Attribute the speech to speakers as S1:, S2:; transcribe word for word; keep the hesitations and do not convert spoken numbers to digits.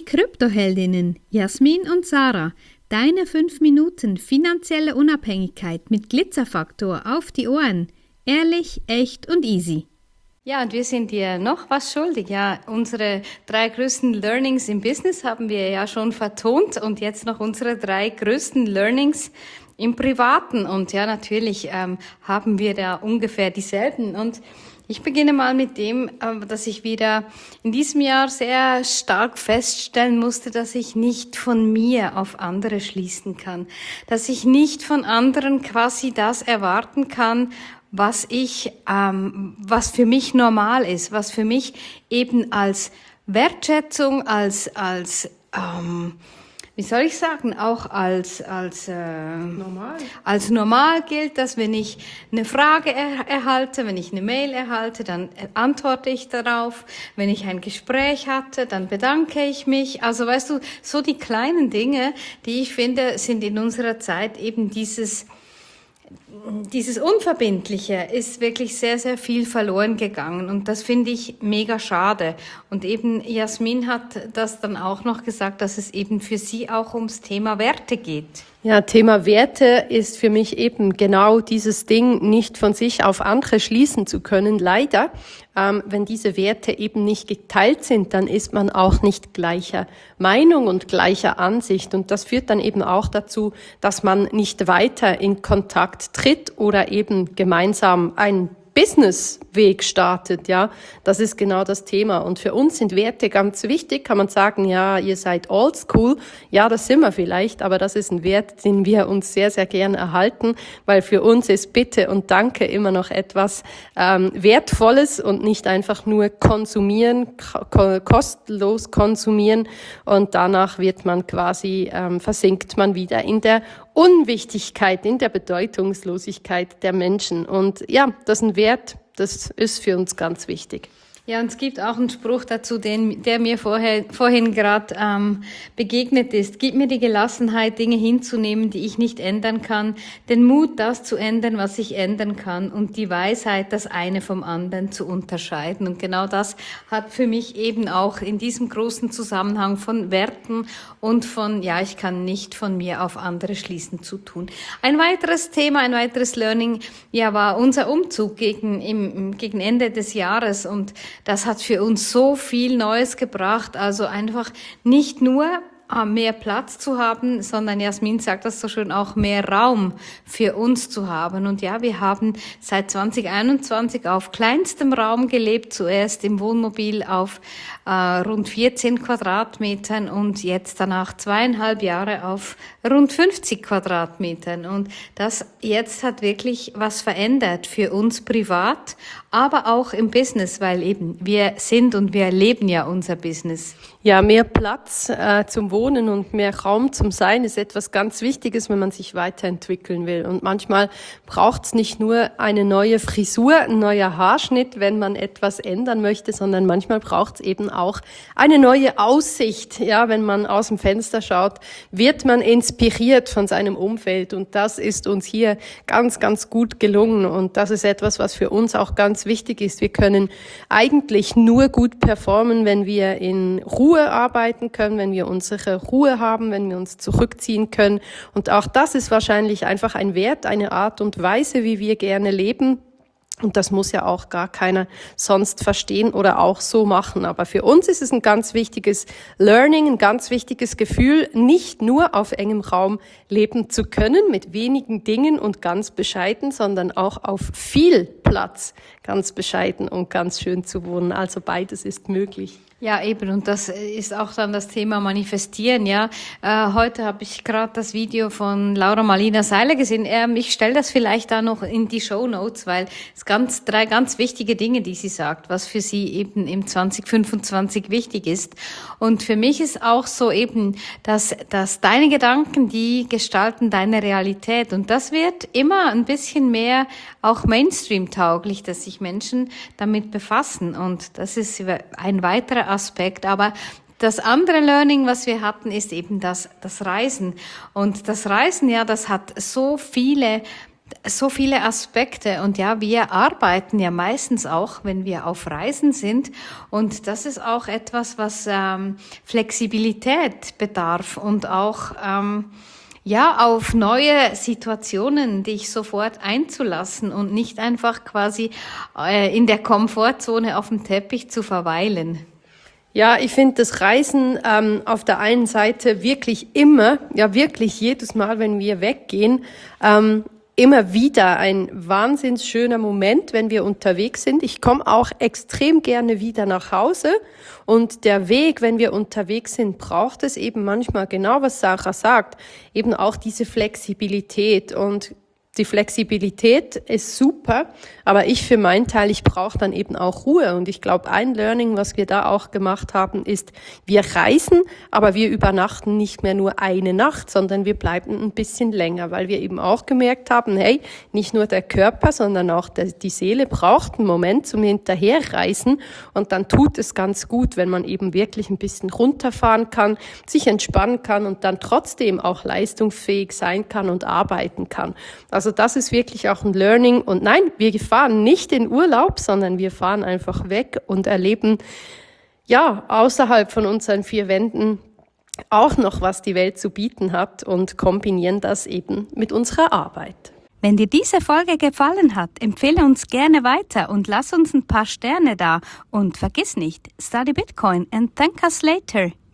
S1: Kryptoheldinnen Jasmin und Sarah, deine fünf Minuten finanzielle Unabhängigkeit mit Glitzerfaktor auf die Ohren. Ehrlich, echt und easy.
S2: Ja, und wir sind dir noch was schuldig. Ja, unsere drei größten Learnings im Business haben wir ja schon vertont und jetzt noch unsere drei größten Learnings im Privaten. Und ja, natürlich ähm, haben wir da ungefähr dieselben. Und ich beginne mal mit dem, dass ich wieder in diesem Jahr sehr stark feststellen musste, dass ich nicht von mir auf andere schließen kann, dass ich nicht von anderen quasi das erwarten kann, was ich, ähm, was für mich normal ist, was für mich eben als Wertschätzung, als als ähm, wie soll ich sagen, auch als als äh, normal. als normal gilt, dass wenn ich eine Frage er- erhalte, wenn ich eine Mail erhalte, dann antworte ich darauf. Wenn ich ein Gespräch hatte, dann bedanke ich mich. Also weißt du, so die kleinen Dinge, die ich finde, sind in unserer Zeit eben dieses Dieses Unverbindliche ist wirklich sehr, sehr viel verloren gegangen und das finde ich mega schade. Und eben Jasmin hat das dann auch noch gesagt, dass es eben für sie auch ums Thema Werte geht.
S3: Ja, Thema Werte ist für mich eben genau dieses Ding, nicht von sich auf andere schließen zu können. Leider, ähm, wenn diese Werte eben nicht geteilt sind, dann ist man auch nicht gleicher Meinung und gleicher Ansicht. Und das führt dann eben auch dazu, dass man nicht weiter in Kontakt tritt oder eben gemeinsam ein Businessweg startet, ja, das ist genau das Thema. Und für uns sind Werte ganz wichtig. Kann man sagen, ja, ihr seid oldschool. Ja, das sind wir vielleicht, aber das ist ein Wert, den wir uns sehr, sehr gern erhalten, weil für uns ist Bitte und Danke immer noch etwas ähm, Wertvolles und nicht einfach nur konsumieren, ko- kostenlos konsumieren und danach wird man quasi, ähm, versinkt man wieder in der Unwichtigkeit, in der Bedeutungslosigkeit der Menschen. Und ja, das ist ein Wert, das ist für uns ganz wichtig.
S2: Ja, und es gibt auch einen Spruch dazu, den, der mir vorher, vorhin gerade ähm, begegnet ist. Gib mir die Gelassenheit, Dinge hinzunehmen, die ich nicht ändern kann, den Mut, das zu ändern, was ich ändern kann und die Weisheit, das eine vom anderen zu unterscheiden. Und genau das hat für mich eben auch in diesem großen Zusammenhang von Werten und von, ja, ich kann nicht von mir auf andere schließen zu tun. Ein weiteres Thema, ein weiteres Learning, ja, war unser Umzug gegen, im, gegen Ende des Jahres und das hat für uns so viel Neues gebracht, also einfach nicht nur mehr Platz zu haben, sondern Jasmin sagt das so schön, auch mehr Raum für uns zu haben. Und ja, wir haben seit zwanzig einundzwanzig auf kleinstem Raum gelebt, zuerst im Wohnmobil auf äh, rund vierzehn Quadratmetern und jetzt danach zweieinhalb Jahre auf rund fünfzig Quadratmetern. Und das jetzt hat wirklich was verändert für uns privat, aber auch im Business, weil eben wir sind und wir leben ja unser Business.
S3: Ja, mehr Platz äh, zum Wohnen und mehr Raum zum Sein ist etwas ganz Wichtiges, wenn man sich weiterentwickeln will. Und manchmal braucht es nicht nur eine neue Frisur, ein neuer Haarschnitt, wenn man etwas ändern möchte, sondern manchmal braucht es eben auch eine neue Aussicht. Ja, wenn man aus dem Fenster schaut, wird man inspiriert von seinem Umfeld. Und das ist uns hier ganz, ganz gut gelungen. Und das ist etwas, was für uns auch ganz wichtig ist. Wir können eigentlich nur gut performen, wenn wir in Ruhe arbeiten können, wenn wir unsere Ruhe haben, wenn wir uns zurückziehen können. Und auch das ist wahrscheinlich einfach ein Wert, eine Art und Weise, wie wir gerne leben. Und das muss ja auch gar keiner sonst verstehen oder auch so machen. Aber für uns ist es ein ganz wichtiges Learning, ein ganz wichtiges Gefühl, nicht nur auf engem Raum leben zu können, mit wenigen Dingen und ganz bescheiden, sondern auch auf viel Platz, ganz bescheiden und ganz schön zu wohnen. Also beides ist möglich.
S2: Ja, eben. Und das ist auch dann das Thema Manifestieren, ja. Äh, heute habe ich gerade das Video von Laura Marlina Seiler gesehen. Ähm, ich stelle das vielleicht da noch in die Shownotes, weil es ganz drei ganz wichtige Dinge, die sie sagt, was für sie eben im zwanzig fünfundzwanzig wichtig ist. Und für mich ist auch so eben, dass, dass deine Gedanken, die gestalten deine Realität. Und das wird immer ein bisschen mehr auch Mainstream-tauglich, dass sich Menschen damit befassen. Und das ist ein weiterer Aspekt, aber das andere Learning, was wir hatten, ist eben das, das Reisen. Und das Reisen, ja, das hat so viele So viele Aspekte und ja, wir arbeiten ja meistens auch, wenn wir auf Reisen sind und das ist auch etwas, was ähm, Flexibilität bedarf und auch ähm, ja auf neue Situationen dich sofort einzulassen und nicht einfach quasi äh, in der Komfortzone auf dem Teppich zu verweilen.
S3: Ja, ich finde das Reisen ähm, auf der einen Seite wirklich immer, ja wirklich jedes Mal, wenn wir weggehen, ähm, immer wieder ein wahnsinns schöner Moment, wenn wir unterwegs sind. Ich komme auch extrem gerne wieder nach Hause und der Weg, wenn wir unterwegs sind, braucht es eben manchmal genau, was Sarah sagt, eben auch diese Flexibilität und die Flexibilität ist super, aber ich für meinen Teil, ich brauche dann eben auch Ruhe. Und ich glaube, ein Learning, was wir da auch gemacht haben, ist, wir reisen, aber wir übernachten nicht mehr nur eine Nacht, sondern wir bleiben ein bisschen länger, weil wir eben auch gemerkt haben, hey, nicht nur der Körper, sondern auch der, die Seele braucht einen Moment zum Hinterherreisen. Und dann tut es ganz gut, wenn man eben wirklich ein bisschen runterfahren kann, sich entspannen kann und dann trotzdem auch leistungsfähig sein kann und arbeiten kann. Also das ist wirklich auch ein Learning. Und nein, wir fahren nicht in Urlaub, sondern wir fahren einfach weg und erleben, ja, außerhalb von unseren vier Wänden auch noch, was die Welt zu bieten hat und kombinieren das eben mit unserer Arbeit.
S1: Wenn dir diese Folge gefallen hat, empfehle uns gerne weiter und lass uns ein paar Sterne da. Und vergiss nicht, study Bitcoin and thank us later.